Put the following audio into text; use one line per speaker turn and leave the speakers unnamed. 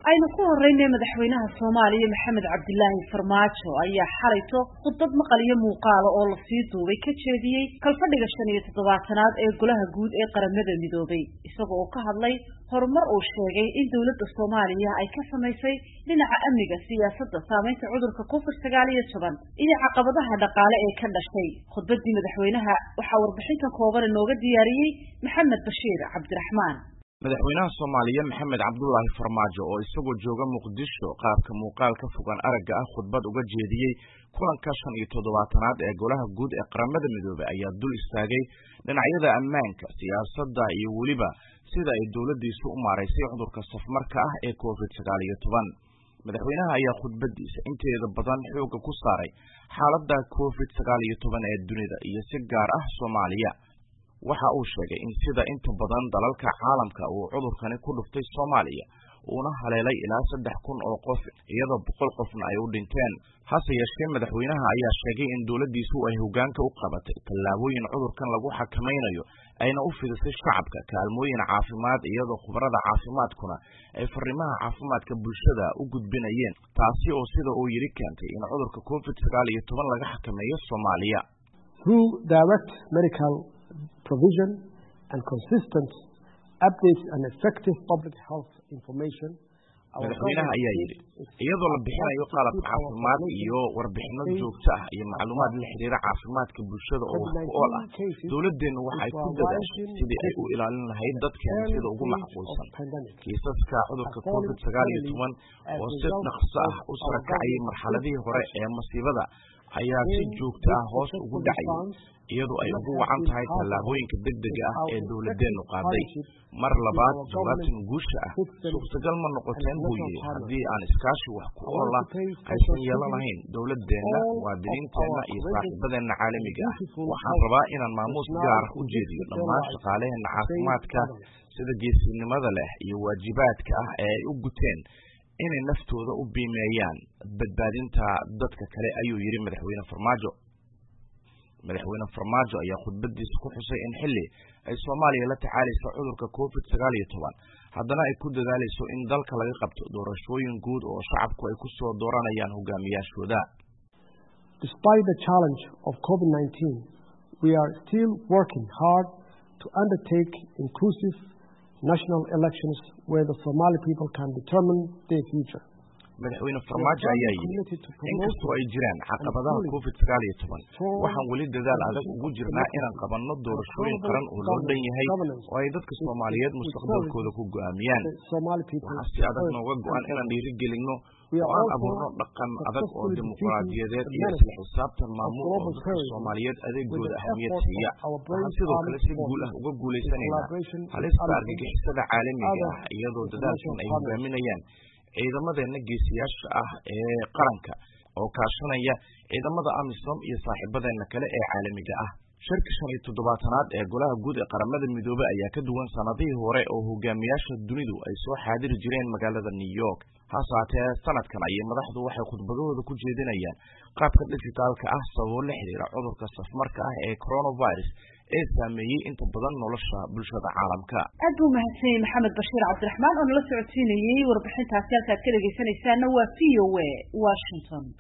aynu ku horeynay madaxweynaha Soomaaliya Maxamed Cabdilaahi Farmaajo ayaa xalayto khudbad maqal iyo muuqaal oo la sii duubay ka jeediyay kalfadhiga 17aad ee Golaha Guud ee Qaramada Midoobay isagoo ka hadlay horumar uu sheegay in dawladda Soomaaliya ay ka samaysay dhinaca amniga siyaasadda saameynta cudurka COVID-19 iyo caqabadaha dhaqaale ee ka dhashay khudbadii madaxweynaha waxa warbixinta kooban inooga diyaariyay Maxamed Bashiir Cabdiraxmaan
madaxweynaha Soomaaliya Maxamed Cabdulaahi Farmaajo oo isagoo jooga Muqdisho qaabka muuqaal ka fogaan aragga ah khudbad uga jeediyay kulanka 17aad ee Golaha Guud ee Qaramada Midoobay ayaa dul istaagay dhinacyada ammaanka siyaasadda iyo waliba sida ay dawladdiisu u maareysay cudurka safmarka ah ee COVID-19 madaxweynaha ayaa khudbadiisa inteeda badan xoog ku saaray xaaladda COVID-19 ee dunida iyo si gaar ah Soomaaliya waxa uu sheegay in sida inta badan dalalka caalamka uu cudurkani ku dhuftay Soomaaliya uuna haleelay ilaa 3,000 oo qof iyadoo 100 qofna ay u dhinteen hase yeeshee madaxweynaha ayaa sheegay in dawladdiisu ay hoggaanka u qabatay tallaabooyin cudurkan lagu xakameynayo ayna u fidisay shacabka kaalmooyin caafimaad iyadoo khubarada caafimaadkuna ay fariimaha caafimaadka bulshada u gudbinayeen taasi oo sida uu yiri keentay in cudurka COVID-19 laga xakameeyo Soomaaliya
through direct medical provision and consistent updates and effective public health information.
madaxweynaha ayaa yiri iyadoo la bixinayo qalab caafimaad iyo warbixino joogto ah iyo macluumaad la xiriira caafimaadka bulshada oo wax ku ool ah dawladdeenu waxay ku dadaashay sidii ay u ilaalin lahayd dadkeena sida ugu macquulsan kiisaska cudurka COVID-19 oo si dhaqso ah u soo kacay marxaladii hore ee masiibada ayaa si joogto ah hoos ugu dhacay iyadoo ay ugu wacan tahay tallaabooyinka degdega ah ee dawladdeenu qaaday mar labaad jawaabtan guusha ah suurtagal ma noqoteen buu yiri haddii aan iskaashi wax ku ool ah aysan yeelan lahayn dawladdeena muwaadiniinteena iyo saaxiibadeena caalamiga ah waxaan rabaa inaan maamuus gaar ah u jeediyo dhammaan shaqaalaheena caafimaadka sida geesinimada leh iyo waajibaadka ah ee ay u guteen inay naftooda u biimeeyaan badbaadinta dadka kale ayuu yiri madaxweyne Farmaajo ayaa khudbadiisa ku xusay in xilli ay Soomaaliya la tacaalayso cudurka COVID-19 haddana ay ku dadaalayso in dalka laga qabto doorashooyin guud oo shacabku ay ku soo dooranayaan hogaamiyaashooda.
Despite the challenge of COVID-19, we are still working hard to undertake inclusive national elections where the Somali people can determine their future.
madaxweyne Farmaajo ayaa yiri inkastoo ay jiraan caqabadaha COVID-19 waxaan wali dadaal adag ugu jirnaa inaan qabanno doorashooyin qaran oo loo dhan yahay oo ay dadka Soomaaliyeed mustaqbalkooda ku go'aamiyaan waxaa si adag nooga go'an inaan dhiirigelinno oo aan abuurno dhaqan adag oo dimuqraadiyadeed iyo isla xisaabtan maamul oo dadka Soomaaliyeed adeegooda ahmiyad siiya waxaan sidoo kale si guul ah uga guuleysanaynaa halista argagixisada caalamiga ah iyadoo dadaalkan ay hogaaminayaan ciidamadeena geesiyaasha ah ee qaranka oo kaashanaya ciidamada AMISOM iyo saaxiibadeena kale ee caalamiga ah shirka 17aad ee Golaha Guud ee Qaramada Midoobay ayaa ka duwan sanadihii hore oo hogaamiyaasha dunidu ay soo xaadiri jireen magaalada New York hasaatee sanadkan ay madaxdu waxay khudbadooda ku jeedinayaan qaabka dhijitaalka ah sababo la xiriira cudurka safmarka ah ee coronavirus ee saameeyay inta badan nolosha bulshada caalamka.
aad buu mahadsan Maxamed Bashiir Cabdiraxmaan oo la socodsiinayay warbixintaasi halka ka dhageysanaysaana waa VOA Washington.